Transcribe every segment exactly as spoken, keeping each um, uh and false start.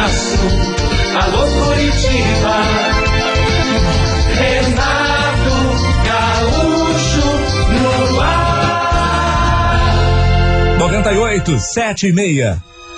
abraço, alô Curitiba. Renato Gaúcho no ar. noventa e oito, sete e meia.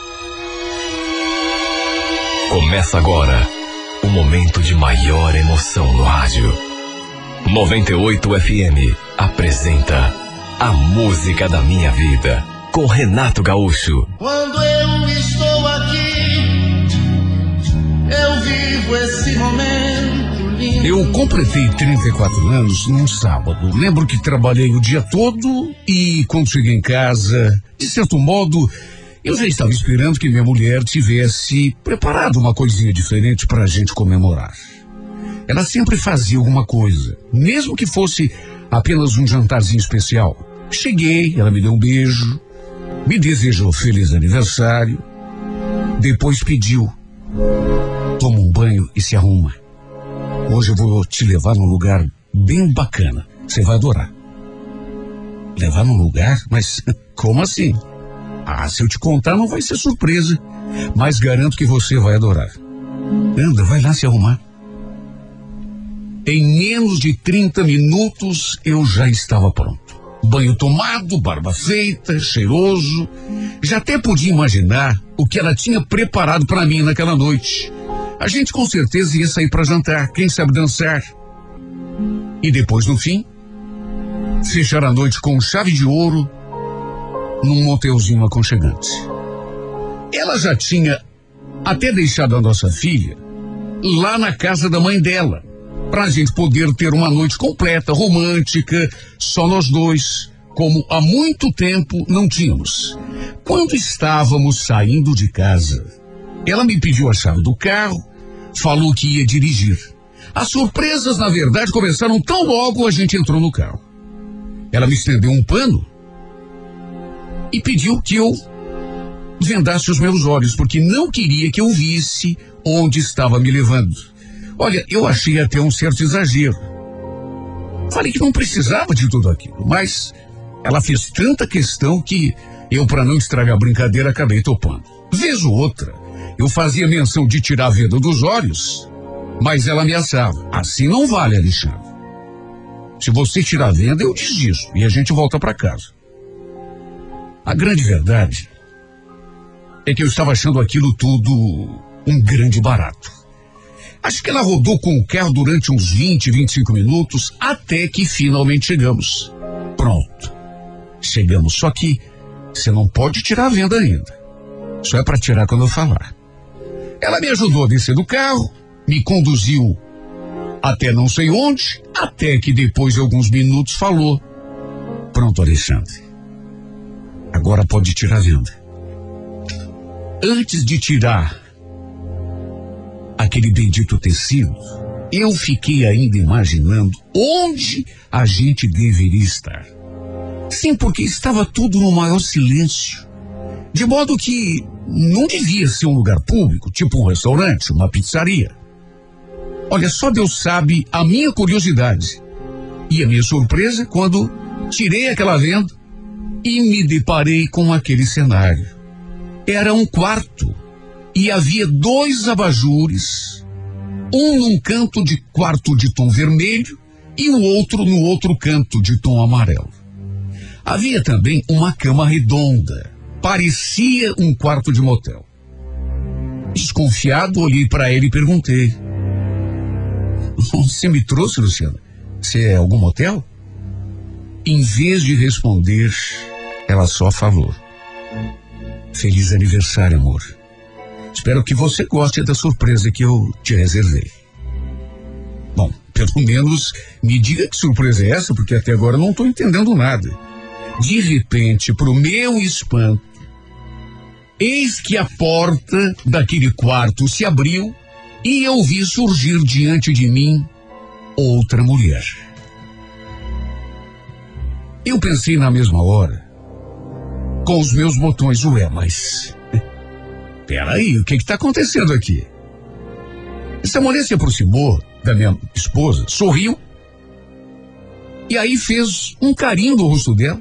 Começa agora o momento de maior emoção no rádio. noventa e oito F M apresenta A Música da Minha Vida, com Renato Gaúcho. Quando eu estou aqui, eu vivo esse momento lindo. Eu completei trinta e quatro anos num sábado. Lembro que trabalhei o dia todo e quando cheguei em casa, de certo modo, eu já estava esperando que minha mulher tivesse preparado uma coisinha diferente para a gente comemorar. Ela sempre fazia alguma coisa, mesmo que fosse apenas um jantarzinho especial. Cheguei, ela me deu um beijo, me desejou feliz aniversário, depois pediu: toma um banho e se arruma. Hoje eu vou te levar num lugar bem bacana, você vai adorar. Levar num lugar? Mas como assim? Ah, se eu te contar não vai ser surpresa, mas garanto que você vai adorar. Anda, vai lá se arrumar. Em menos de trinta minutos eu já estava pronto. Banho tomado, barba feita, cheiroso. Já até podia imaginar o que ela tinha preparado para mim naquela noite. A gente com certeza ia sair para jantar, quem sabe dançar. E depois, no fim, fechar a noite com chave de ouro num motelzinho aconchegante. Ela já tinha até deixado a nossa filha lá na casa da mãe dela, pra gente poder ter uma noite completa, romântica, só nós dois, como há muito tempo não tínhamos. Quando estávamos saindo de casa, ela me pediu a chave do carro, falou que ia dirigir. As surpresas, na verdade, começaram tão logo a gente entrou no carro. Ela me estendeu um pano e pediu que eu vendasse os meus olhos, porque não queria que eu visse onde estava me levando. Olha, eu achei até um certo exagero. Falei que não precisava de tudo aquilo, mas ela fez tanta questão que eu, para não estragar a brincadeira, acabei topando. Vez ou outra, eu fazia menção de tirar a venda dos olhos, mas ela ameaçava. Assim não vale, Alexandre. Se você tirar a venda, eu desisto e a gente volta para casa. A grande verdade é que eu estava achando aquilo tudo um grande barato. Acho que ela rodou com o carro durante uns vinte, vinte e cinco minutos, até que finalmente chegamos. Pronto. Chegamos, só que você não pode tirar a venda ainda. Só é para tirar quando eu falar. Ela me ajudou a descer do carro, me conduziu até não sei onde, até que depois de alguns minutos falou: pronto, Alexandre, agora pode tirar a venda. Antes de tirar aquele bendito tecido, eu fiquei ainda imaginando onde a gente deveria estar. Sim, porque estava tudo no maior silêncio, de modo que não devia ser um lugar público, tipo um restaurante, uma pizzaria. Olha, só Deus sabe a minha curiosidade e a minha surpresa quando tirei aquela venda e me deparei com aquele cenário. Era um quarto e havia dois abajures, um num canto de quarto de tom vermelho e o outro no outro canto de tom amarelo. Havia também uma cama redonda, parecia um quarto de motel. Desconfiado, olhei para ele e perguntei: você me trouxe, Luciana? Você é algum motel? Em vez de responder, ela só falou: feliz aniversário, amor. Espero que você goste da surpresa que eu te reservei. Bom, pelo menos me diga que surpresa é essa, porque até agora eu não estou entendendo nada. De repente, pro meu espanto, eis que a porta daquele quarto se abriu e eu vi surgir diante de mim outra mulher. Eu pensei na mesma hora, com os meus botões, ué, mas... peraí, o que está acontecendo aqui? Essa mulher se aproximou da minha esposa, sorriu, e aí fez um carinho no rosto dela.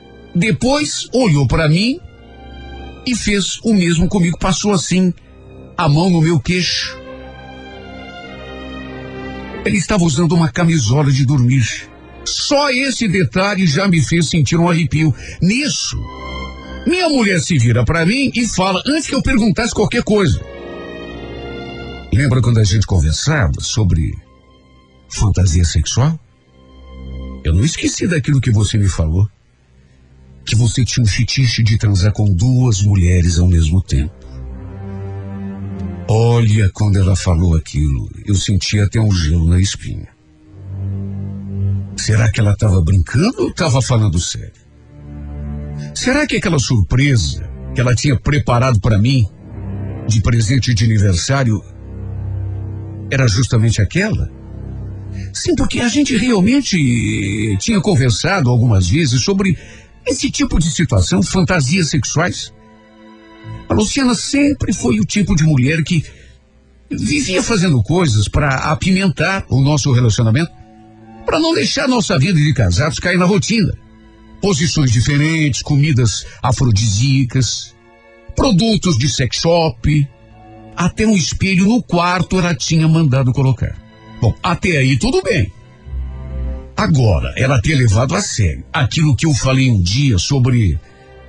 Depois olhou para mim e fez o mesmo comigo. Passou assim a mão no meu queixo. Ele estava usando uma camisola de dormir. Só esse detalhe já me fez sentir um arrepio. Nisso, minha mulher se vira para mim e fala, antes que eu perguntasse qualquer coisa: lembra quando a gente conversava sobre fantasia sexual? Eu não esqueci daquilo que você me falou. Que você tinha um fetiche de transar com duas mulheres ao mesmo tempo. Olha, quando ela falou aquilo, eu senti até um gelo na espinha. Será que ela estava brincando ou estava falando sério? Será que aquela surpresa que ela tinha preparado para mim, de presente de aniversário, era justamente aquela? Sim, porque a gente realmente tinha conversado algumas vezes sobre esse tipo de situação, fantasias sexuais. A Luciana sempre foi o tipo de mulher que vivia fazendo coisas para apimentar o nosso relacionamento, para não deixar nossa vida de casados cair na rotina. Posições diferentes, comidas afrodisíacas, produtos de sex shop, até um espelho no quarto ela tinha mandado colocar. Bom, até aí tudo bem. Agora, ela ter levado a sério aquilo que eu falei um dia sobre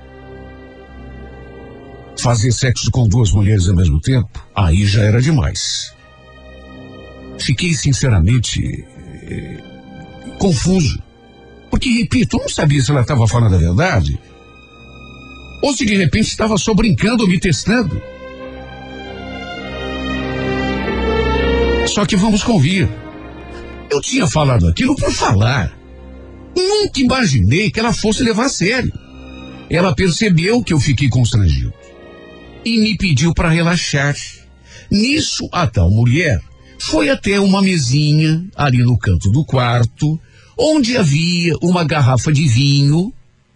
fazer sexo com duas mulheres ao mesmo tempo, aí já era demais. Fiquei sinceramente eh, confuso. Porque, repito, eu não sabia se ela estava falando a verdade ou se de repente estava só brincando ou me testando. Só que vamos convir. Eu tinha falado aquilo por falar. Nunca imaginei que ela fosse levar a sério. Ela percebeu que eu fiquei constrangido e me pediu para relaxar. Nisso, a tal mulher foi até uma mesinha ali no canto do quarto, onde havia uma garrafa de vinho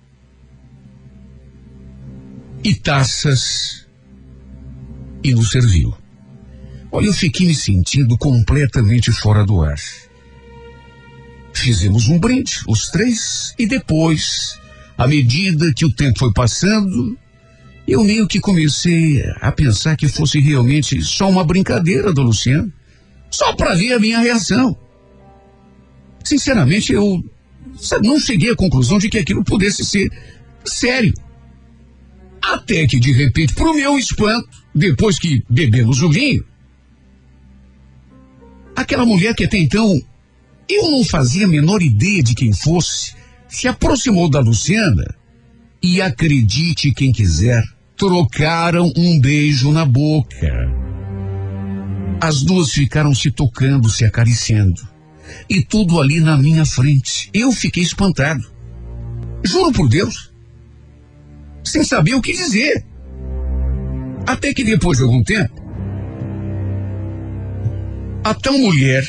e taças, e nos serviu. Olha, eu fiquei me sentindo completamente fora do ar. Fizemos um brinde, os três, e depois, à medida que o tempo foi passando, eu meio que comecei a pensar que fosse realmente só uma brincadeira do Luciano, só para ver a minha reação. Sinceramente, eu sabe, não cheguei à conclusão de que aquilo pudesse ser sério. Até que, de repente, pro meu espanto, depois que bebemos o vinho, aquela mulher que até então eu não fazia a menor ideia de quem fosse, se aproximou da Luciana e, acredite quem quiser, trocaram um beijo na boca. As duas ficaram se tocando, se acariciando. E tudo ali na minha frente. Eu fiquei espantado. Juro por Deus. Sem saber o que dizer. Até que depois de algum tempo, a tal mulher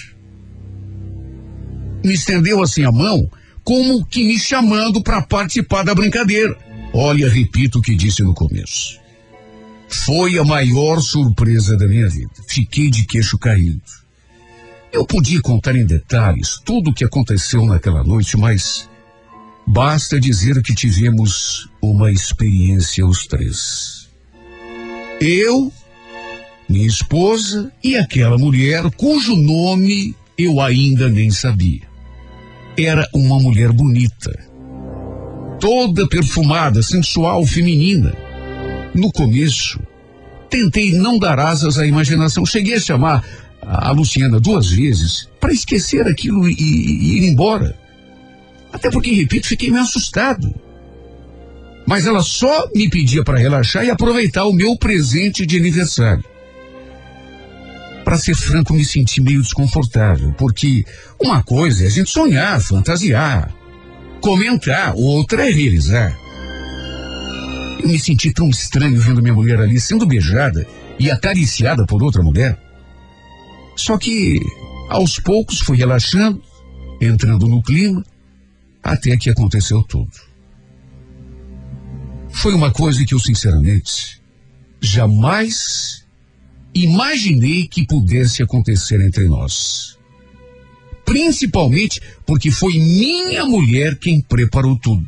me estendeu assim a mão, como que me chamando para participar da brincadeira. Olha, repito o que disse no começo. Foi a maior surpresa da minha vida. Fiquei de queixo caído. Eu podia contar em detalhes tudo o que aconteceu naquela noite, mas basta dizer que tivemos uma experiência os três. Eu, minha esposa e aquela mulher cujo nome eu ainda nem sabia. Era uma mulher bonita, toda perfumada, sensual, feminina. No começo, tentei não dar asas à imaginação. Cheguei a chamar a Luciana duas vezes para esquecer aquilo e, e ir embora. Até porque, repito, fiquei meio assustado. Mas ela só me pedia para relaxar e aproveitar o meu presente de aniversário. Para ser franco, me senti meio desconfortável, porque uma coisa é a gente sonhar, fantasiar, comentar, outra é realizar. Eu me senti tão estranho vendo minha mulher ali sendo beijada e acariciada por outra mulher. Só que, aos poucos, fui relaxando, entrando no clima, até que aconteceu tudo. Foi uma coisa que eu, sinceramente, jamais imaginei que pudesse acontecer entre nós. Principalmente porque foi minha mulher quem preparou tudo.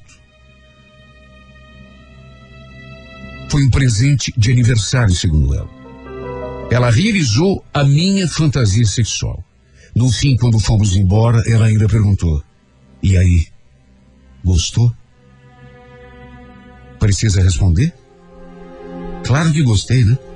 Foi um presente de aniversário, segundo ela. ela realizou a minha fantasia sexual. No fim, quando fomos embora, ela ainda perguntou: e aí, gostou? Precisa responder? Claro que gostei, né?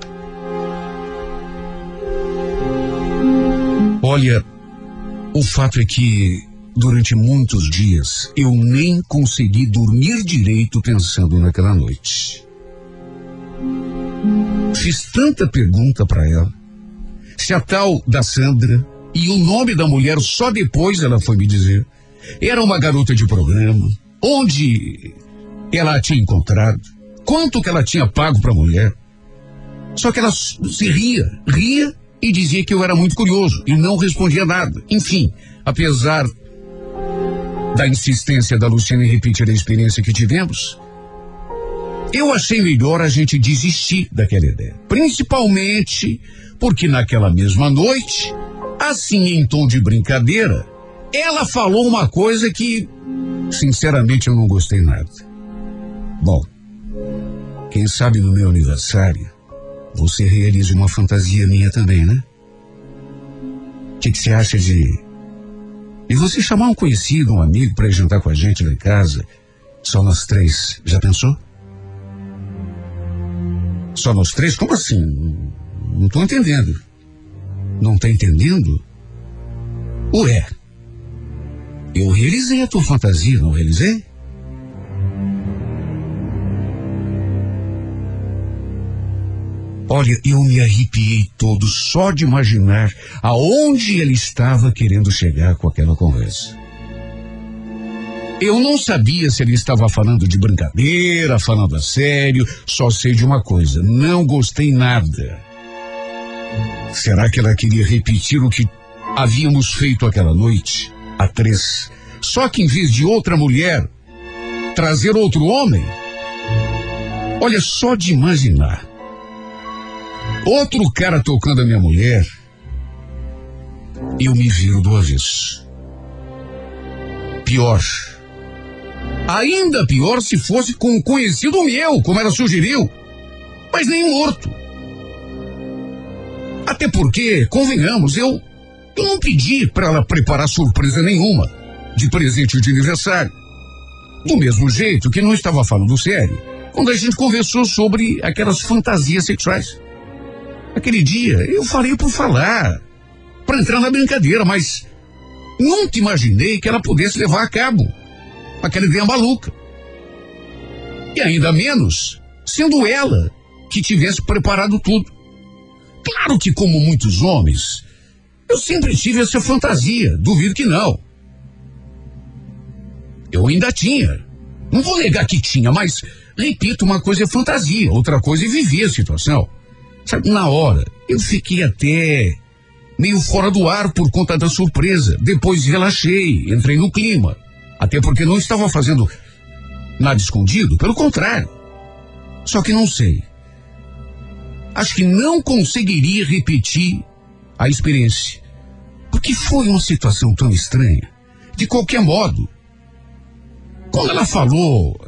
Olha, o fato é que durante muitos dias eu nem consegui dormir direito pensando naquela noite. Fiz tanta pergunta para ela, se a tal da Sandra, e o nome da mulher só depois ela foi me dizer, era uma garota de programa, onde ela a tinha encontrado, quanto que ela tinha pago para a mulher. Só que ela se ria, ria e dizia que eu era muito curioso e não respondia nada. Enfim, apesar da insistência da Luciana em repetir a experiência que tivemos, eu achei melhor a gente desistir daquela ideia. Principalmente porque naquela mesma noite, assim em tom de brincadeira, ela falou uma coisa que, sinceramente, eu não gostei nada. Bom, quem sabe no meu aniversário, você realize uma fantasia minha também, né? O que você acha de... E você chamar um conhecido, um amigo, para ir jantar com a gente lá em casa, só nós três, já pensou? Só nós três? Como assim? Não tô entendendo. Não tá entendendo? Ué, eu realizei a tua fantasia, não realizei? Olha, eu me arrepiei todo só de imaginar aonde ele estava querendo chegar com aquela conversa. Eu não sabia se ele estava falando de brincadeira, falando a sério, só sei de uma coisa, não gostei nada. Será que ela queria repetir o que havíamos feito aquela noite, a três? Só que em vez de outra mulher, trazer outro homem? Olha, só de imaginar outro cara tocando a minha mulher, eu me viro do avesso. Pior. Ainda pior se fosse com um conhecido meu, como ela sugeriu. Mas nem morto. Até porque, convenhamos, eu, eu não pedi para ela preparar surpresa nenhuma de presente de aniversário. Do mesmo jeito que não estava falando sério quando a gente conversou sobre aquelas fantasias sexuais. Aquele dia eu falei por falar, para entrar na brincadeira, mas nunca imaginei que ela pudesse levar a cabo aquela ideia maluca. E ainda menos sendo ela que tivesse preparado tudo. Claro que, como muitos homens, eu sempre tive essa fantasia, duvido que não. Eu ainda tinha. Não vou negar que tinha, mas, repito, uma coisa é fantasia, outra coisa é viver a situação. Sabe, na hora, eu fiquei até meio fora do ar por conta da surpresa. Depois relaxei, entrei no clima. Até porque não estava fazendo nada escondido, pelo contrário. Só que não sei. Acho que não conseguiria repetir a experiência. Porque foi uma situação tão estranha. De qualquer modo, quando ela falou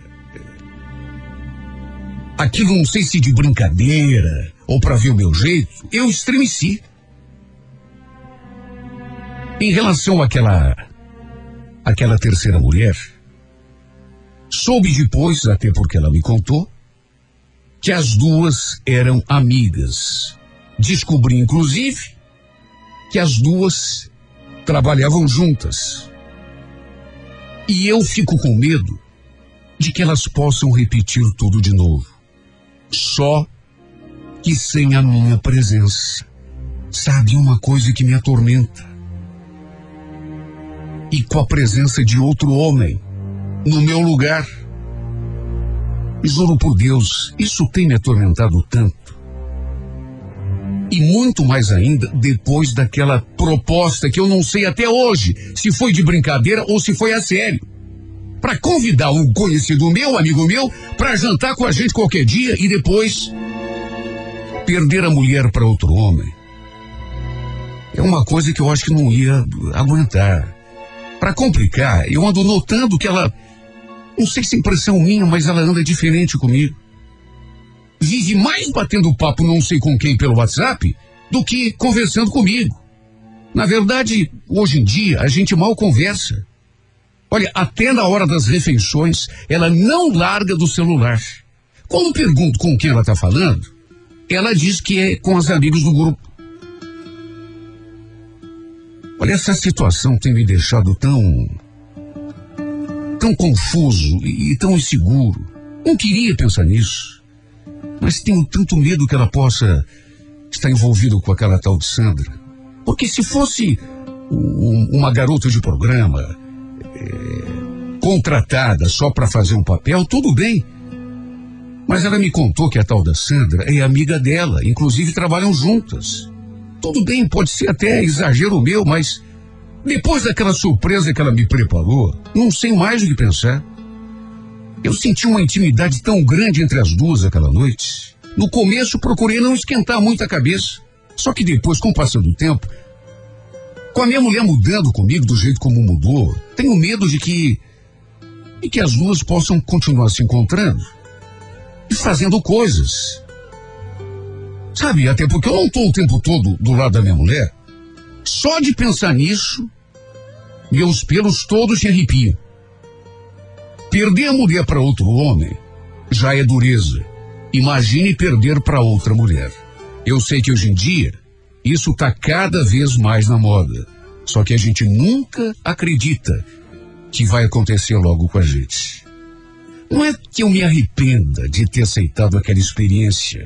aquilo, não sei se de brincadeira ou para ver o meu jeito, eu estremeci. Em relação àquela aquela terceira mulher, soube depois, até porque ela me contou, que as duas eram amigas. Descobri, inclusive, que as duas trabalhavam juntas. E eu fico com medo de que elas possam repetir tudo de novo. Só que sem a minha presença. Sabe, uma coisa que me atormenta. E com a presença de outro homem no meu lugar. Juro por Deus, isso tem me atormentado tanto. E muito mais ainda depois daquela proposta que eu não sei até hoje se foi de brincadeira ou se foi a sério. Para convidar um conhecido meu, amigo meu, para jantar com a gente qualquer dia e depois perder a mulher para outro homem. É uma coisa que eu acho que não ia aguentar. Para complicar, eu ando notando que ela, não sei se é impressão minha, mas ela anda diferente comigo. vive mais batendo papo não sei com quem pelo WhatsApp do que conversando comigo. Na verdade, hoje em dia, a gente mal conversa. Olha, até na hora das refeições, ela não larga do celular. Quando pergunto com quem ela está falando, ela diz que é com os amigos do grupo. Olha, essa situação tem me deixado tão... tão confuso e tão inseguro. Não queria pensar nisso, mas tenho tanto medo que ela possa estar envolvida com aquela tal de Sandra. Porque se fosse um, uma garota de programa, é, contratada só para fazer um papel, tudo bem. Mas ela me contou que a tal da Sandra é amiga dela, inclusive trabalham juntas. Tudo bem, pode ser até exagero meu, mas depois daquela surpresa que ela me preparou, não sei mais o que pensar. Eu senti uma intimidade tão grande entre as duas aquela noite. No começo procurei não esquentar muito a cabeça. Só que depois, com o passar do tempo, com a minha mulher mudando comigo do jeito como mudou, tenho medo de que, de que as duas possam continuar se encontrando e fazendo coisas. Sabe, até porque eu não estou o tempo todo do lado da minha mulher. Só de pensar nisso, meus pelos todos se arrepiam. Perder a mulher para outro homem já é dureza. Imagine perder para outra mulher. Eu sei que hoje em dia, isso está cada vez mais na moda. Só que a gente nunca acredita que vai acontecer logo com a gente. Não é que eu me arrependa de ter aceitado aquela experiência,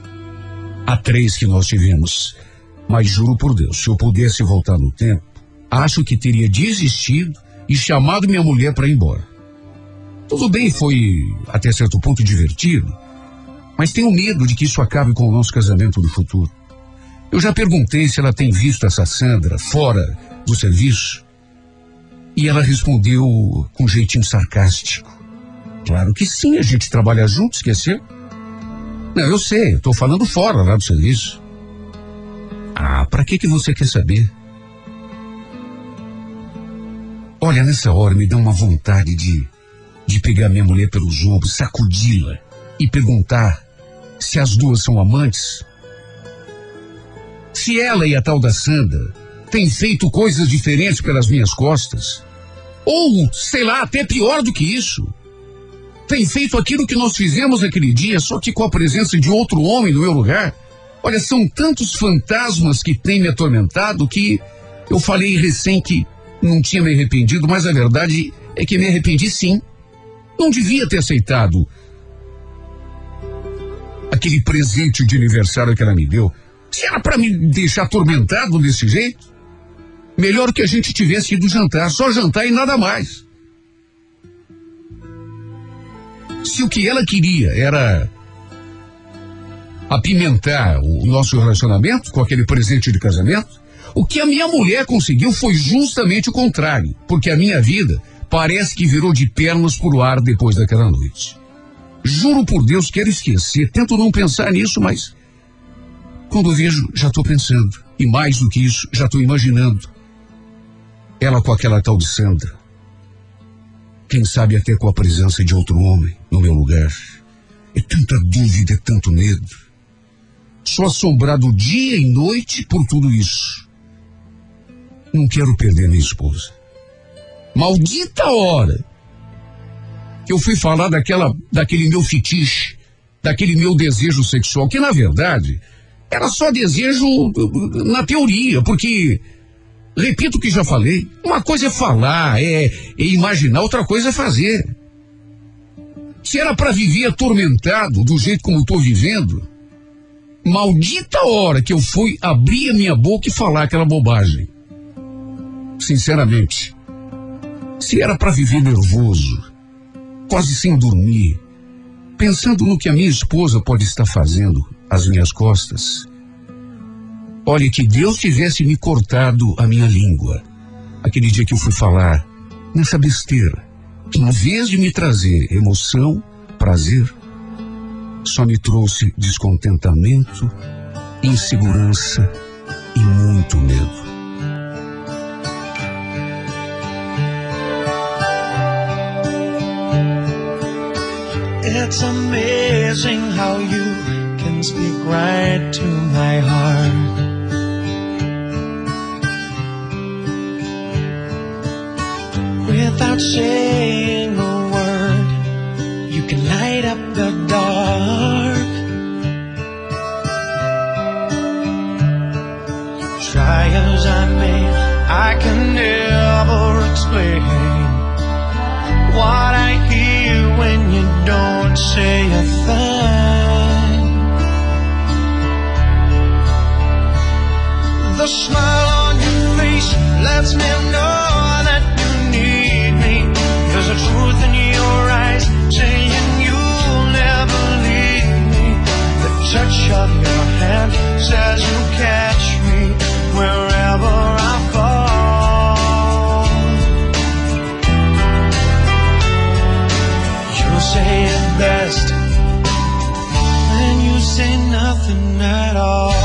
a três que nós tivemos. Mas juro por Deus, se eu pudesse voltar no tempo, acho que teria desistido e chamado minha mulher para ir embora. Tudo bem, foi até certo ponto divertido, mas tenho medo de que isso acabe com o nosso casamento do futuro. Eu já perguntei se ela tem visto essa Sandra fora do serviço e ela respondeu com um jeitinho sarcástico. Claro que sim, a gente trabalha junto, esqueceu? Não, eu sei, estou falando fora lá do serviço. Ah, para que que você quer saber? Olha, nessa hora me dá uma vontade de, de pegar minha mulher pelos ombros, sacudi-la e perguntar se as duas são amantes. Se ela e a tal da Sandra têm feito coisas diferentes pelas minhas costas. Ou, sei lá, até pior do que isso. Tem feito aquilo que nós fizemos naquele dia, só que com a presença de outro homem no meu lugar. Olha, são tantos fantasmas que têm me atormentado que eu falei recém que não tinha me arrependido, mas a verdade é que me arrependi sim. Não devia ter aceitado aquele presente de aniversário que ela me deu. Se era para me deixar atormentado desse jeito, melhor que a gente tivesse ido jantar, só jantar e nada mais. Se o que ela queria era apimentar o nosso relacionamento com aquele presente de casamento, o que a minha mulher conseguiu foi justamente o contrário, porque a minha vida parece que virou de pernas pro ar depois daquela noite. Juro por Deus, quero esquecer, tento não pensar nisso, mas quando vejo, já estou pensando. E mais do que isso, já estou imaginando. Ela com aquela tal de Sandra. Quem sabe até com a presença de outro homem no meu lugar. É tanta dúvida, é tanto medo. Sou assombrado dia e noite por tudo isso. Não quero perder minha esposa. Maldita hora que eu fui falar daquela, daquele meu fetiche, daquele meu desejo sexual, que na verdade era só desejo na teoria, porque, repito o que já falei, uma coisa é falar, é, é imaginar, outra coisa é fazer. Se era para viver atormentado do jeito como estou vivendo, maldita hora que eu fui abrir a minha boca e falar aquela bobagem. Sinceramente, se era para viver nervoso, quase sem dormir, pensando no que a minha esposa pode estar fazendo às minhas costas, olha, que Deus tivesse me cortado a minha língua aquele dia que eu fui falar nessa besteira, que em vez de me trazer emoção, prazer, só me trouxe descontentamento, insegurança e muito medo. It's amazing how you can speak right to my heart. Without saying a word, you can light up the dark. Try as I may, I can never explain what I hear when you don't say a thing. The smile on your face lets me know that you need me. There's a truth in your eyes saying you'll never leave me. The touch of your hand says you'll catch me wherever I fall. You say it best when you say nothing at all.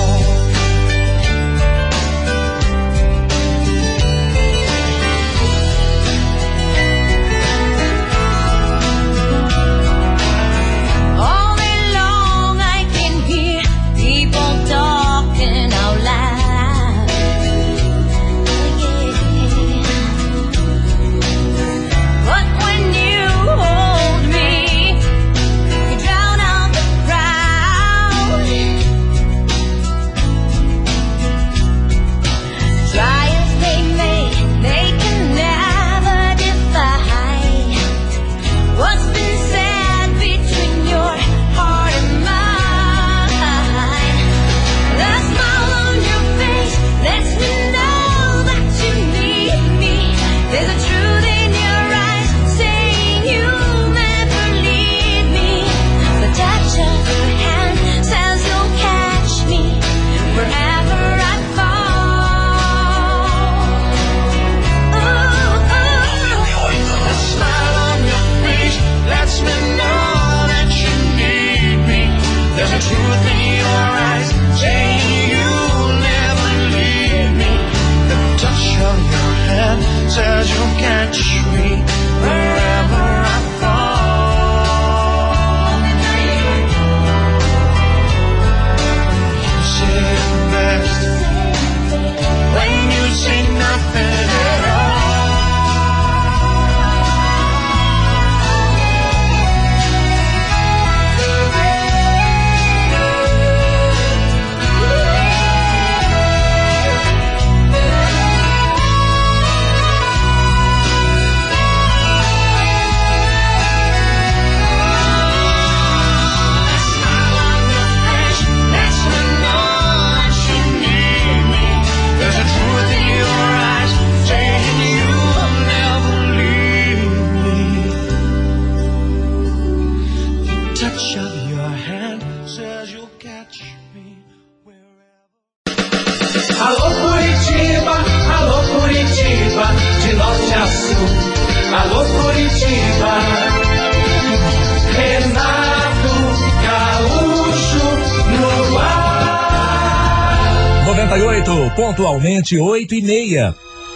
Says you'll catch me wherever I fall. You say it best when you say nothing at all. Alô Curitiba, alô Curitiba, de norte a sul. Alô Curitiba, Renato Gaúcho no ar. noventa e oito, pontualmente oito e meia.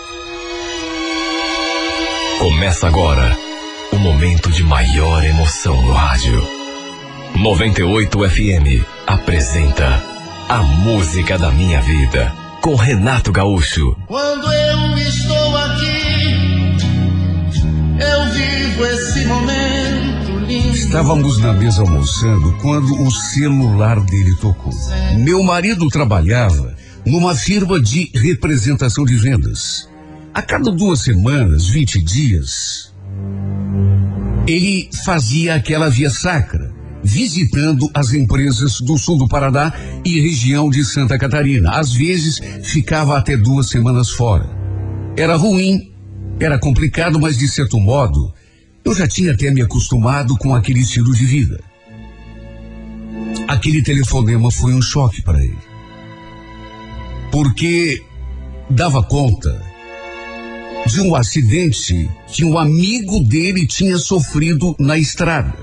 Começa agora o momento de maior emoção no rádio. noventa e oito F M apresenta A Música da Minha Vida, com Renato Gaúcho. Quando eu estou aqui, eu vivo esse momento lindo. Estávamos na mesa almoçando quando o celular dele tocou. Meu marido trabalhava numa firma de representação de vendas. A cada duas semanas, vinte dias, ele fazia aquela via sacra, visitando as empresas do sul do Paraná e região de Santa Catarina. Às vezes, ficava até duas semanas fora. Era ruim, era complicado, mas de certo modo, eu já tinha até me acostumado com aquele estilo de vida. Aquele telefonema foi um choque para ele. Porque dava conta de um acidente que um amigo dele tinha sofrido na estrada.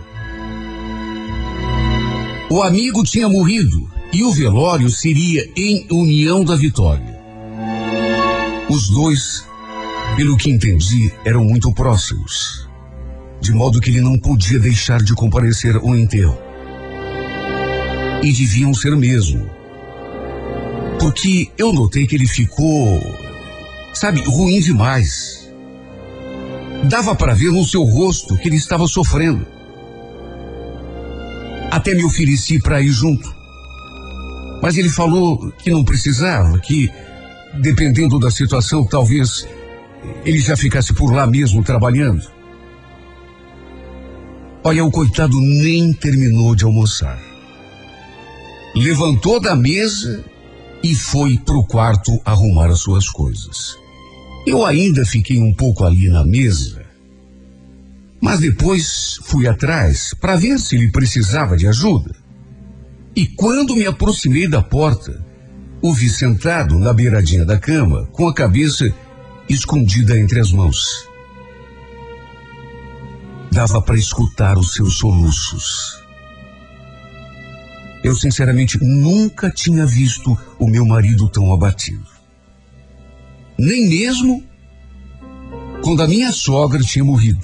O amigo tinha morrido e o velório seria em União da Vitória. Os dois, pelo que entendi, eram muito próximos. de modo que ele não podia deixar de comparecer ao enterro. E deviam ser mesmo. Porque eu notei que ele ficou, sabe, ruim demais. Dava para ver no seu rosto que ele estava sofrendo. Até me ofereci para ir junto. Mas ele falou que não precisava, que, dependendo da situação, talvez ele já ficasse por lá mesmo trabalhando. Olha, o coitado nem terminou de almoçar. Levantou da mesa e foi pro quarto arrumar as suas coisas. Eu ainda fiquei um pouco ali na mesa, mas depois fui atrás para ver se ele precisava de ajuda. E quando me aproximei da porta, o vi sentado na beiradinha da cama, com a cabeça escondida entre as mãos. Dava para escutar os seus soluços. Eu, sinceramente, nunca tinha visto o meu marido tão abatido. Nem mesmo quando a minha sogra tinha morrido.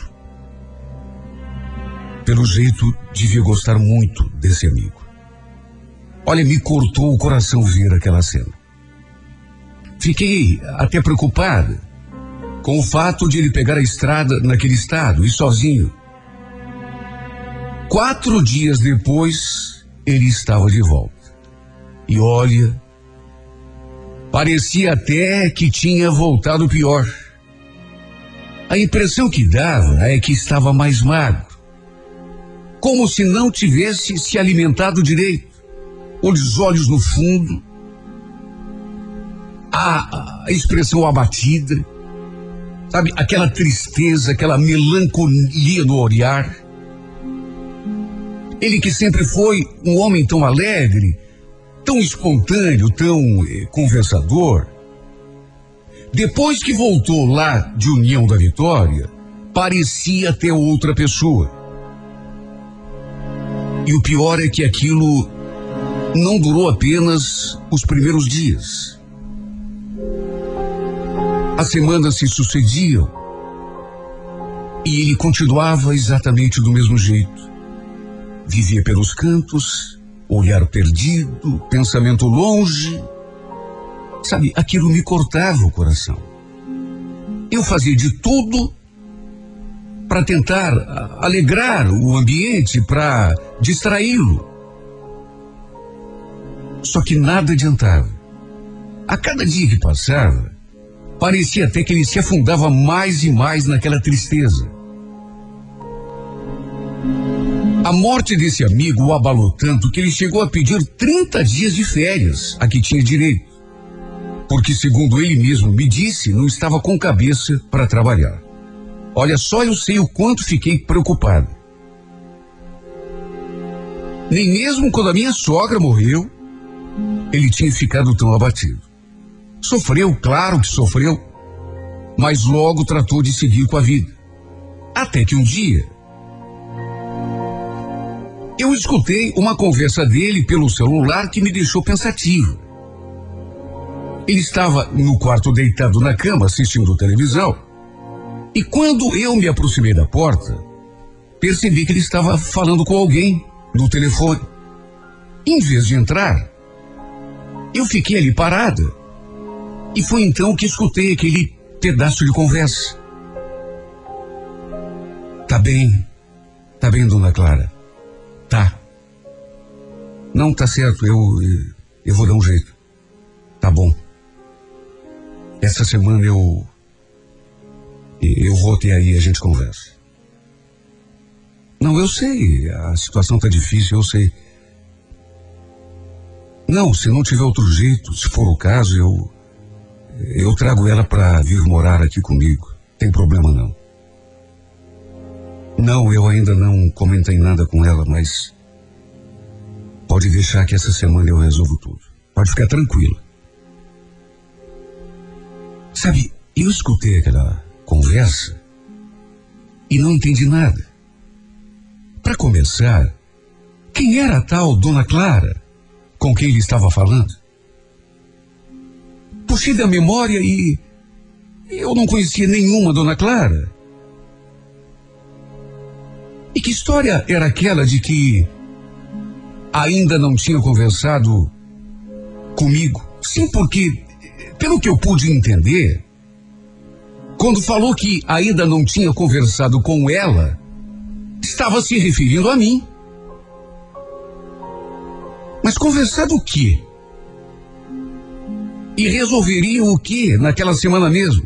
Pelo jeito, devia gostar muito desse amigo. Olha, me cortou o coração ver aquela cena. Fiquei até preocupada com o fato de ele pegar a estrada naquele estado e sozinho. Quatro dias depois, ele estava de volta. E olha, parecia até que tinha voltado pior. A impressão que dava é que estava mais magro, como se não tivesse se alimentado direito, os olhos no fundo, a, a expressão abatida, sabe, aquela tristeza, aquela melancolia no olhar. Ele que sempre foi um homem tão alegre, tão espontâneo, tão eh, conversador. Depois que voltou lá de União da Vitória, parecia até outra pessoa. E o pior é que aquilo não durou apenas os primeiros dias. As semanas se sucediam e ele continuava exatamente do mesmo jeito. Vivia pelos cantos, olhar perdido, pensamento longe. Sabe, aquilo me cortava o coração. Eu fazia de tudo para tentar alegrar o ambiente, para distraí-lo. Só que nada adiantava. A cada dia que passava, parecia até que ele se afundava mais e mais naquela tristeza. A morte desse amigo o abalou tanto que ele chegou a pedir trinta dias de férias a que tinha direito. Porque, segundo ele mesmo me disse, não estava com cabeça para trabalhar. Olha, só eu sei o quanto fiquei preocupado. Nem mesmo quando a minha sogra morreu, ele tinha ficado tão abatido. Sofreu, claro que sofreu, mas logo tratou de seguir com a vida. Até que um dia, eu escutei uma conversa dele pelo celular que me deixou pensativo. Ele estava no quarto deitado na cama assistindo televisão. E quando eu me aproximei da porta, percebi que ele estava falando com alguém no telefone. Em vez de entrar, eu fiquei ali parada. E foi então que escutei aquele pedaço de conversa. Tá bem, tá bem, dona Clara. Tá. Não, tá certo, eu, eu vou dar um jeito. Tá bom. Essa semana eu... Eu vou ter aí, a gente conversa. Não, eu sei, a situação tá difícil, eu sei. Não, se não tiver outro jeito, se for o caso, eu... Eu trago ela para vir morar aqui comigo. Tem problema não. Não, eu ainda não comentei nada com ela, mas... Pode deixar que essa semana eu resolvo tudo. Pode ficar tranquila. Sabe, eu escutei aquela conversa e não entendi nada. Para começar, quem era a tal Dona Clara com quem ele estava falando? Puxei da memória e eu não conhecia nenhuma Dona Clara. E que história era aquela de que ainda não tinha conversado comigo? Sim, porque, pelo que eu pude entender, quando falou que ainda não tinha conversado com ela, estava se referindo a mim. Mas conversar do quê? E resolveriam o quê naquela semana mesmo?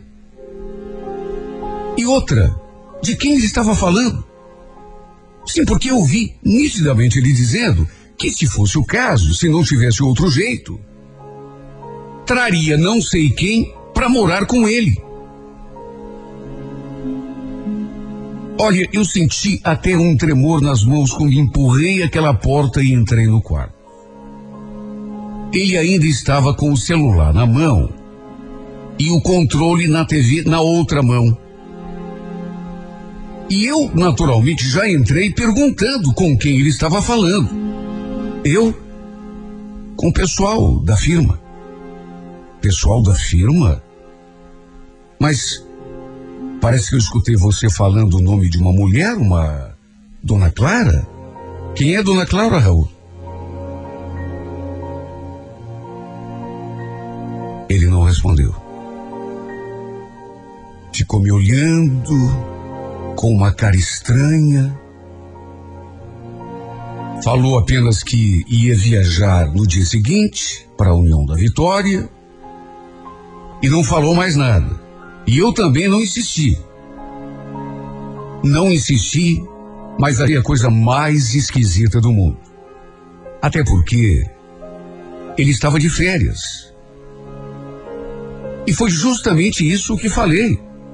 E outra, de quem ele estava falando? Sim, porque eu vi nitidamente ele dizendo que, se fosse o caso, se não tivesse outro jeito, traria não sei quem para morar com ele. Olha, eu senti até um tremor nas mãos quando empurrei aquela porta e entrei no quarto. Ele ainda estava com o celular na mão e o controle na T V na outra mão. E eu, naturalmente, já entrei perguntando com quem ele estava falando. Eu, com o pessoal da firma. Pessoal da firma? Mas parece que eu escutei você falando o nome de uma mulher, uma Dona Clara. Quem é Dona Clara, Raul? Ele não respondeu. Ficou me olhando com uma cara estranha. Falou apenas que ia viajar no dia seguinte para a União da Vitória e não falou mais nada. E eu também não insisti. Não insisti, mas aí a coisa mais esquisita do mundo. Até porque ele estava de férias. E foi justamente isso que falei.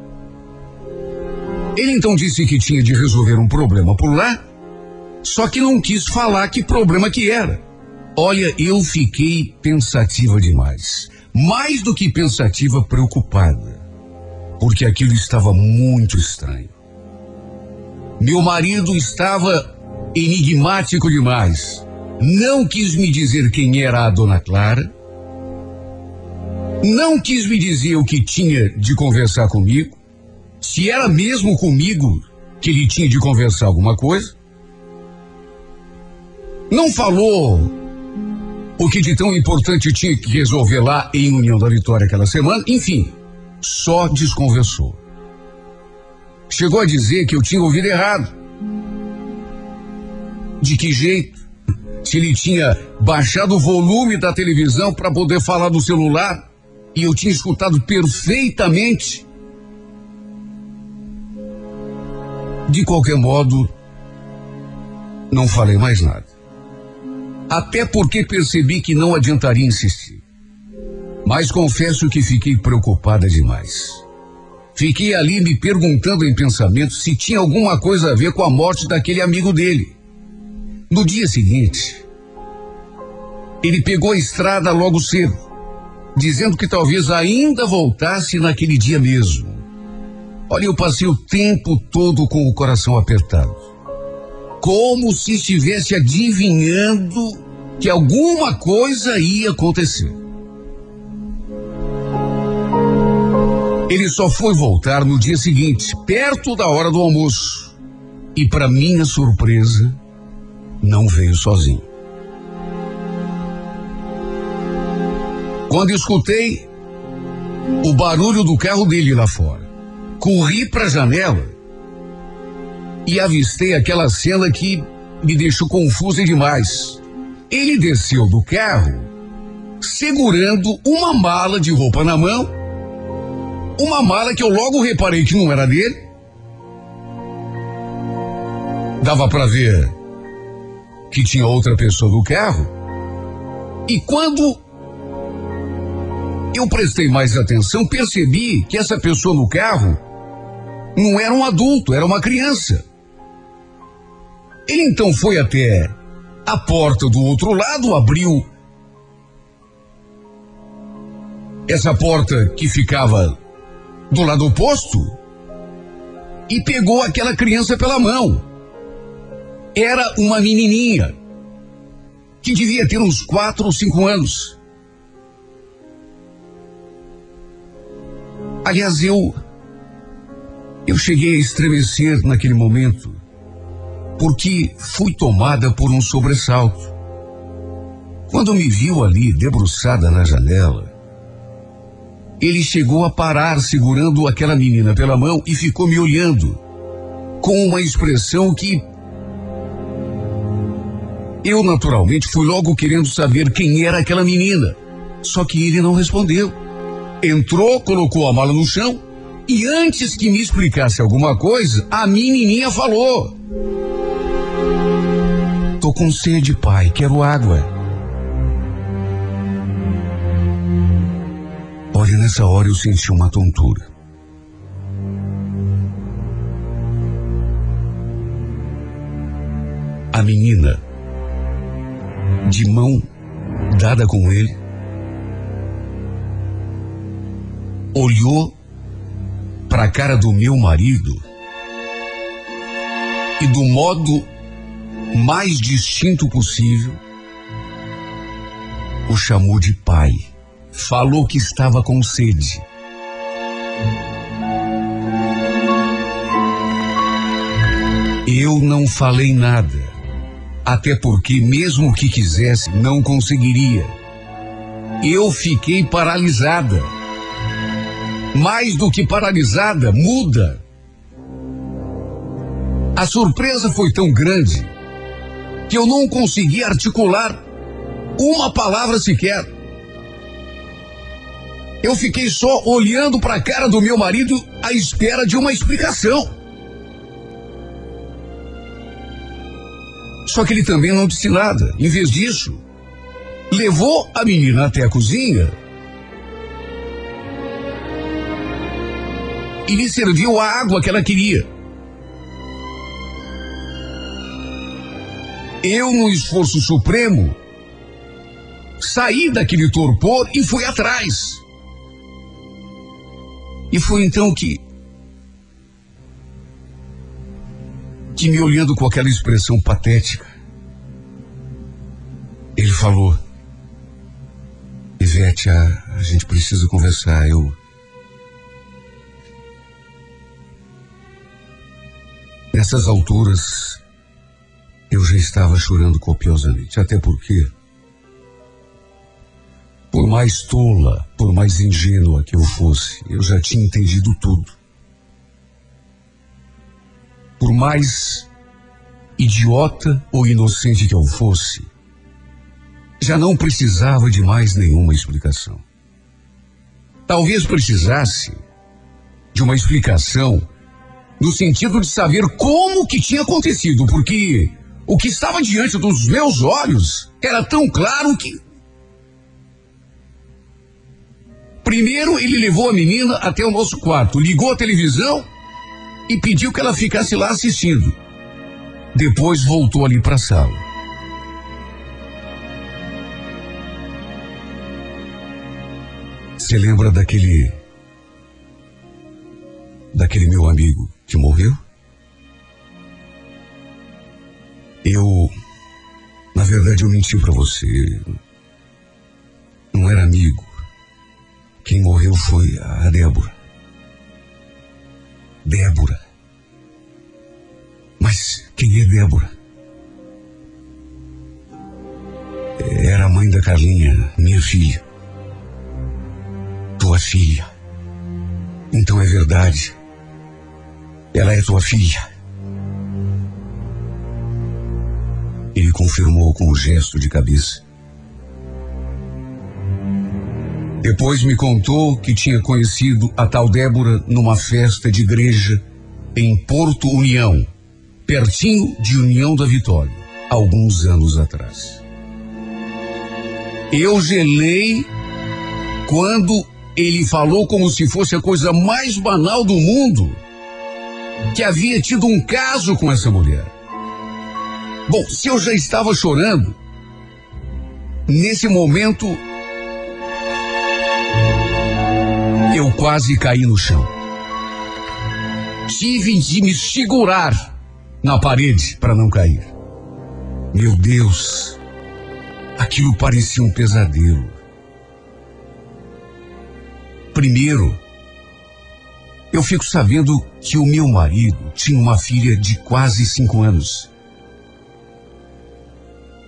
Ele então disse que tinha de resolver um problema por lá, só que não quis falar que problema que era. Olha, eu fiquei pensativa demais. Mais do que pensativa, preocupada. Porque aquilo estava muito estranho. Meu marido estava enigmático demais. Não quis me dizer quem era a Dona Clara. Não quis me dizer o que tinha de conversar comigo. Se era mesmo comigo que ele tinha de conversar alguma coisa. Não falou o que de tão importante tinha que resolver lá em União da Vitória aquela semana. Enfim, só desconversou. Chegou a dizer que eu tinha ouvido errado. De que jeito? Se ele tinha baixado o volume da televisão para poder falar do celular e eu tinha escutado perfeitamente. De qualquer modo, não falei mais nada. Até porque percebi que não adiantaria insistir. Mas confesso que fiquei preocupada demais. Fiquei ali me perguntando em pensamento se tinha alguma coisa a ver com a morte daquele amigo dele. No dia seguinte, ele pegou a estrada logo cedo, dizendo que talvez ainda voltasse naquele dia mesmo. Olha, eu passei o tempo todo com o coração apertado, como se estivesse adivinhando que alguma coisa ia acontecer. Ele só foi voltar no dia seguinte, perto da hora do almoço. E, para minha surpresa, não veio sozinho. Quando escutei o barulho do carro dele lá fora, corri para a janela e avistei aquela cena que me deixou confusa demais. Ele desceu do carro segurando uma mala de roupa na mão, uma mala que eu logo reparei que não era dele. Dava para ver que tinha outra pessoa no carro. E quando eu prestei mais atenção, percebi que essa pessoa no carro não era um adulto, era uma criança. Ele então foi até a porta do outro lado, abriu essa porta que ficava do lado oposto e pegou aquela criança pela mão. Era uma menininha que devia ter uns quatro ou cinco anos. Aliás, eu eu cheguei a estremecer naquele momento, porque fui tomada por um sobressalto. Quando me viu ali debruçada na janela, ele chegou a parar segurando aquela menina pela mão e ficou me olhando com uma expressão que eu naturalmente fui logo querendo saber quem era aquela menina. Só que ele não respondeu. Entrou, colocou a mala no chão e antes que me explicasse alguma coisa, a menininha falou: "Tô com sede, pai, quero água." Olha, nessa hora eu senti uma tontura. A menina, de mão dada com ele, olhou para a cara do meu marido e, do modo mais distinto possível, o chamou de pai. Falou que estava com sede. Eu não falei nada, até porque, mesmo que quisesse, não conseguiria. Eu fiquei paralisada. Mais do que paralisada, muda. A surpresa foi tão grande que eu não consegui articular uma palavra sequer. Eu fiquei só olhando para a cara do meu marido à espera de uma explicação. Só que ele também não disse nada. Em vez disso, levou a menina até a cozinha e lhe serviu a água que ela queria. Eu, no esforço supremo, saí daquele torpor e fui atrás. E foi então que, que me olhando com aquela expressão patética, ele falou: "Ivete, a, a gente precisa conversar, eu... Nessas alturas, eu já estava chorando copiosamente, até porque, por mais tola, por mais ingênua que eu fosse, eu já tinha entendido tudo. Por mais idiota ou inocente que eu fosse, já não precisava de mais nenhuma explicação. Talvez precisasse de uma explicação no sentido de saber como que tinha acontecido, porque o que estava diante dos meus olhos era tão claro que... Primeiro, ele levou a menina até o nosso quarto, ligou a televisão e pediu que ela ficasse lá assistindo. Depois voltou ali para a sala. Você lembra daquele... daquele meu amigo que morreu? Eu... Na verdade, eu menti para você. Não era amigo. Quem morreu foi a Débora. Débora. Mas quem é Débora? Era a mãe da Carlinha, minha filha. Tua filha. Então é verdade. Ela é tua filha. Ele confirmou com um gesto de cabeça. Depois me contou que tinha conhecido a tal Débora numa festa de igreja em Porto União, pertinho de União da Vitória, alguns anos atrás. Eu gelei quando ele falou, como se fosse a coisa mais banal do mundo, que havia tido um caso com essa mulher. Bom, se eu já estava chorando, nesse momento eu quase caí no chão. Tive de me segurar na parede para não cair. Meu Deus, aquilo parecia um pesadelo. Primeiro, eu fico sabendo que o meu marido tinha uma filha de quase cinco anos,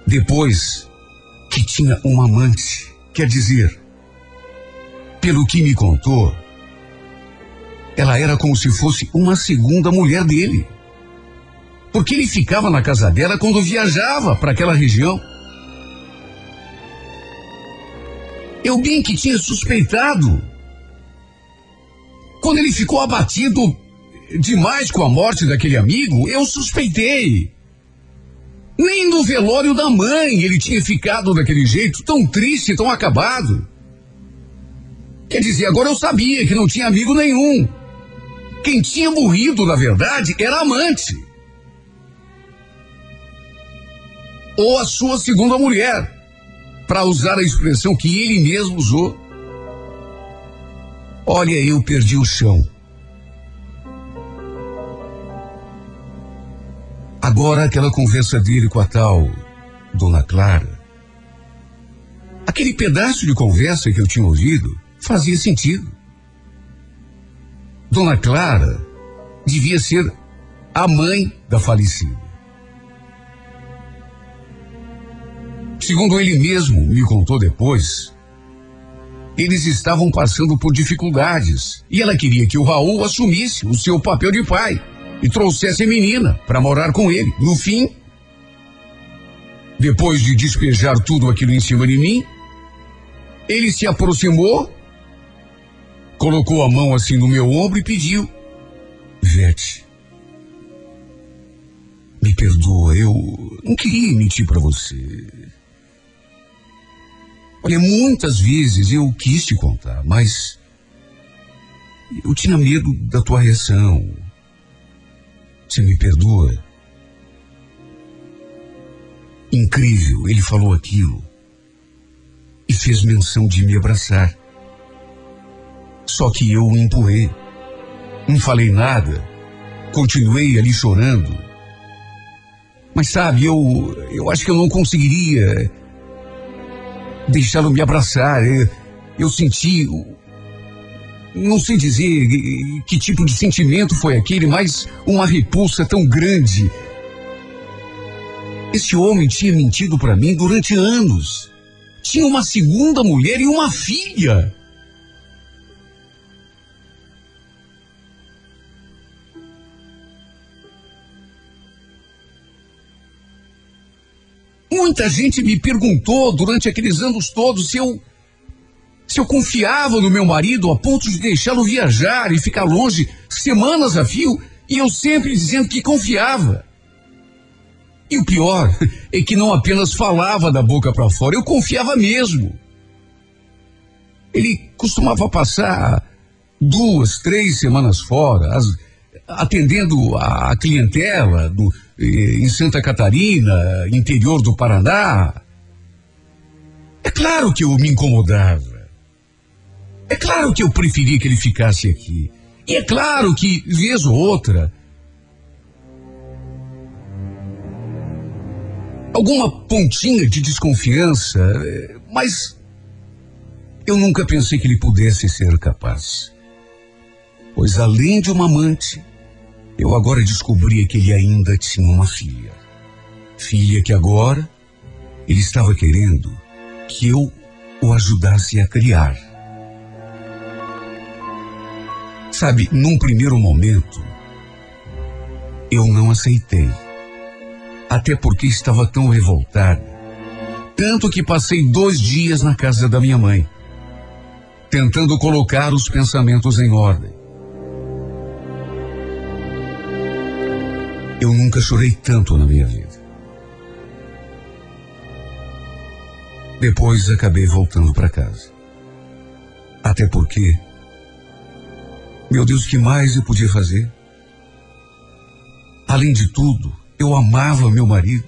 Depois que tinha uma amante, quer dizer, pelo que me contou, ela era como se fosse uma segunda mulher dele. Porque ele ficava na casa dela quando viajava para aquela região. Eu bem que tinha suspeitado. Quando ele ficou abatido demais com a morte daquele amigo, eu suspeitei. Nem no velório da mãe ele tinha ficado daquele jeito, tão triste, tão acabado. Quer dizer, agora eu sabia que não tinha amigo nenhum. Quem tinha morrido, na verdade, era a amante. Ou a sua segunda mulher, para usar a expressão que ele mesmo usou. Olha, eu perdi o chão. Agora aquela conversa dele com a tal Dona Clara, aquele pedaço de conversa que eu tinha ouvido fazia sentido. Dona Clara devia ser a mãe da falecida. Segundo ele mesmo me contou depois, eles estavam passando por dificuldades e ela queria que o Raul assumisse o seu papel de pai e trouxesse a menina para morar com ele. No fim, depois de despejar tudo aquilo em cima de mim, ele se aproximou, colocou a mão assim no meu ombro e pediu: Vete, me perdoa, eu não queria mentir para você. Olha, muitas vezes eu quis te contar, mas eu tinha medo da tua reação. Você me perdoa? Incrível, ele falou aquilo e fez menção de me abraçar. Só que eu o empurrei. Não falei nada. Continuei ali chorando. Mas sabe, eu, eu acho que eu não conseguiria deixá-lo me abraçar. Eu, eu senti... Não sei dizer que tipo de sentimento foi aquele, mas uma repulsa tão grande. Esse homem tinha mentido para mim durante anos. Tinha uma segunda mulher e uma filha. Muita gente me perguntou durante aqueles anos todos se eu Se eu confiava no meu marido a ponto de deixá-lo viajar e ficar longe semanas a fio, e eu sempre dizendo que confiava. E o pior é que não apenas falava da boca para fora, eu confiava mesmo. Ele costumava passar duas, três semanas fora, as, atendendo a, a clientela do, eh, em Santa Catarina, interior do Paraná. É claro que eu me incomodava. É claro que eu preferia que ele ficasse aqui. E é claro que, vez ou outra, alguma pontinha de desconfiança, mas eu nunca pensei que ele pudesse ser capaz. Pois além de uma amante, eu agora descobria que ele ainda tinha uma filha. Filha que agora ele estava querendo que eu o ajudasse a criar. Sabe, num primeiro momento, eu não aceitei. Até porque estava tão revoltado. Tanto que passei dois dias na casa da minha mãe, tentando colocar os pensamentos em ordem. Eu nunca chorei tanto na minha vida. Depois acabei voltando para casa. Até porque, meu Deus, o que mais eu podia fazer? Além de tudo, eu amava meu marido.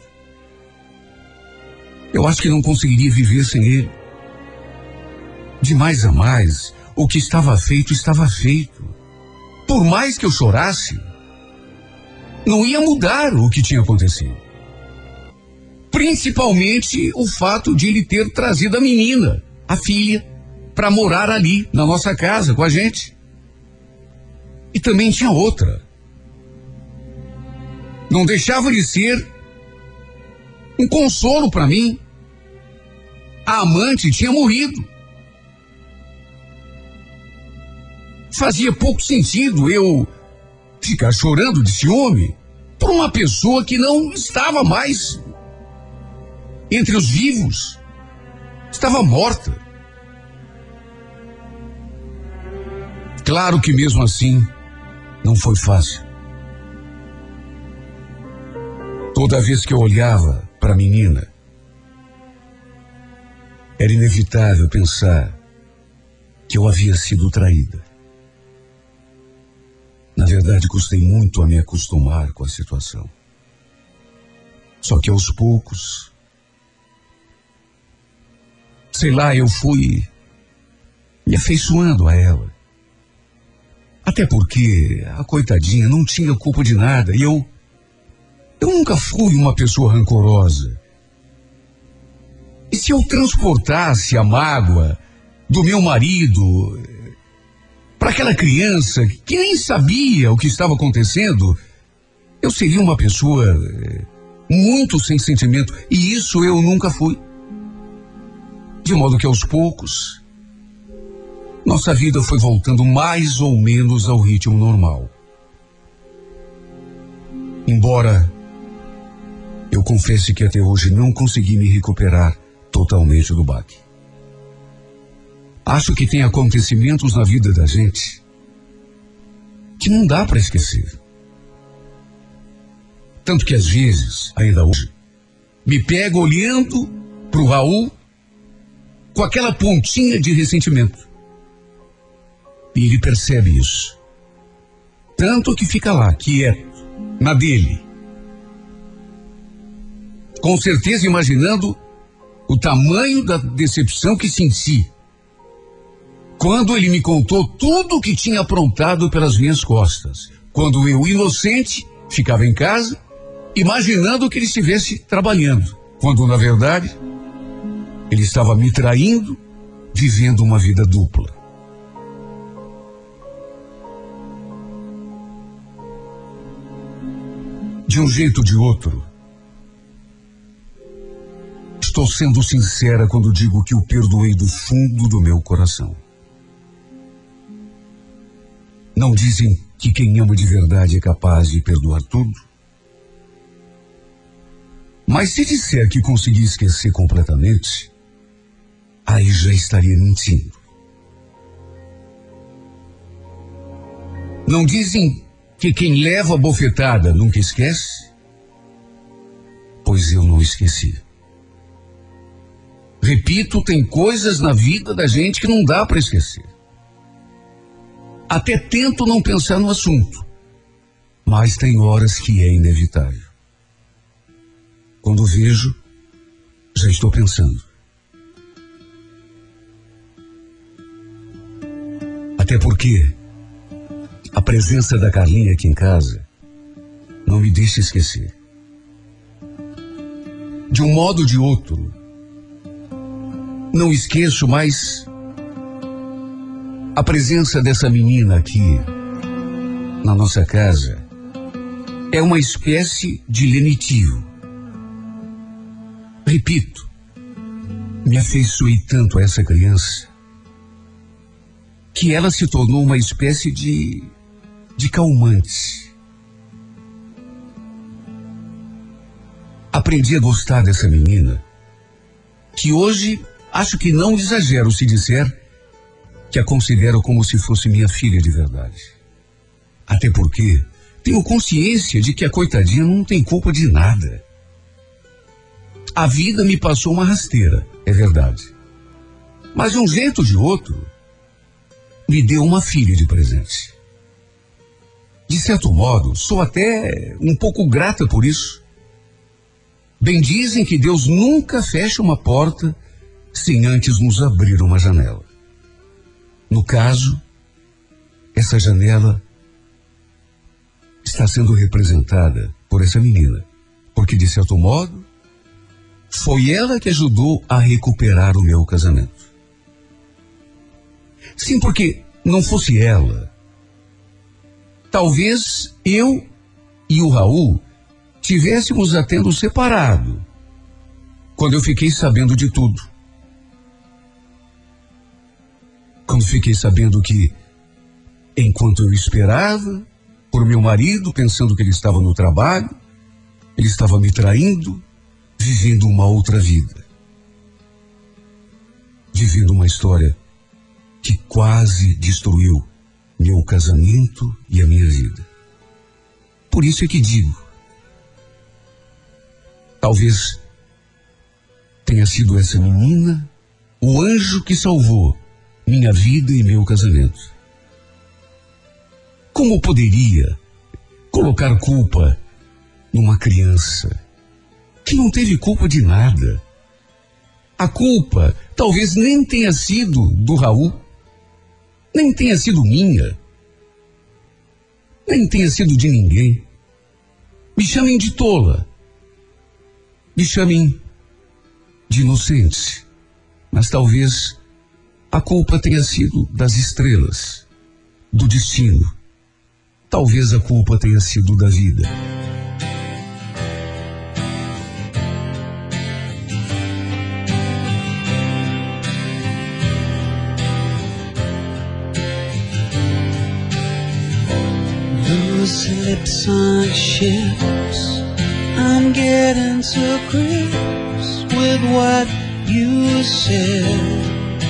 Eu acho que não conseguiria viver sem ele. De mais a mais, o que estava feito, estava feito. Por mais que eu chorasse, não ia mudar o que tinha acontecido. Principalmente o fato de ele ter trazido a menina, a filha, para morar ali, na nossa casa, com a gente. E também tinha outra. Não deixava de ser um consolo para mim. A amante tinha morrido. Fazia pouco sentido eu ficar chorando de ciúme por uma pessoa que não estava mais entre os vivos. Estava morta. Claro que mesmo assim não foi fácil. Toda vez que eu olhava para a menina, era inevitável pensar que eu havia sido traída. Na verdade, custei muito a me acostumar com a situação. Só que aos poucos, sei lá, eu fui me afeiçoando a ela. Até porque a coitadinha não tinha culpa de nada e eu, eu nunca fui uma pessoa rancorosa. E se eu transportasse a mágoa do meu marido para aquela criança que nem sabia o que estava acontecendo, eu seria uma pessoa muito sem sentimento, e isso eu nunca fui. De modo que aos poucos, nossa vida foi voltando mais ou menos ao ritmo normal. Embora eu confesse que até hoje não consegui me recuperar totalmente do baque. Acho que tem acontecimentos na vida da gente que não dá para esquecer. Tanto que às vezes, ainda hoje, me pego olhando pro Raul com aquela pontinha de ressentimento. E ele percebe isso. Tanto que fica lá, quieto, na dele. Com certeza imaginando o tamanho da decepção que senti quando ele me contou tudo o que tinha aprontado pelas minhas costas. Quando eu, inocente, ficava em casa, imaginando que ele estivesse trabalhando. Quando, na verdade, ele estava me traindo, vivendo uma vida dupla. De um jeito ou de outro, estou sendo sincera quando digo que o perdoei do fundo do meu coração. Não dizem que quem ama de verdade é capaz de perdoar tudo? Mas se disser que consegui esquecer completamente, aí já estaria mentindo. Não dizem que quem leva a bofetada nunca esquece? Pois eu não esqueci. Repito, tem coisas na vida da gente que não dá para esquecer. Até tento não pensar no assunto, mas tem horas que é inevitável. Quando vejo, já estou pensando. Até porque a presença da Carlinha aqui em casa não me deixa esquecer. De um modo ou de outro, não esqueço mais a presença dessa menina aqui na nossa casa. É uma espécie de lenitivo. Repito, me afeiçoei tanto a essa criança que ela se tornou uma espécie de, de calmante. Aprendi a gostar dessa menina, que hoje acho que não exagero se disser que a considero como se fosse minha filha de verdade. Até porque tenho consciência de que a coitadinha não tem culpa de nada. A vida me passou uma rasteira, é verdade. Mas de um jeito ou de outro, me deu uma filha de presente. De certo modo, sou até um pouco grata por isso. Bem dizem que Deus nunca fecha uma porta sem antes nos abrir uma janela. No caso, essa janela está sendo representada por essa menina, porque de certo modo, foi ela que ajudou a recuperar o meu casamento. Sim, porque não fosse ela, talvez eu e o Raul tivéssemos até nos separado quando eu fiquei sabendo de tudo. Quando fiquei sabendo que, enquanto eu esperava por meu marido, pensando que ele estava no trabalho, ele estava me traindo, vivendo uma outra vida. Vivendo uma história que quase destruiu meu casamento e a minha vida. Por isso é que digo, talvez tenha sido essa menina o anjo que salvou minha vida e meu casamento. Como poderia colocar culpa numa criança que não teve culpa de nada? A culpa talvez nem tenha sido do Raul, nem tenha sido minha, nem tenha sido de ninguém. Me chamem de tola, me chamem de inocente, mas talvez a culpa tenha sido das estrelas, do destino. Talvez a culpa tenha sido da vida. Loose lips on ships, I'm getting to grips with what you said.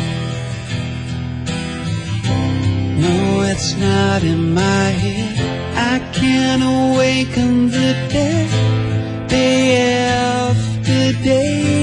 No, it's not in my head. I can't awaken the dead day after day.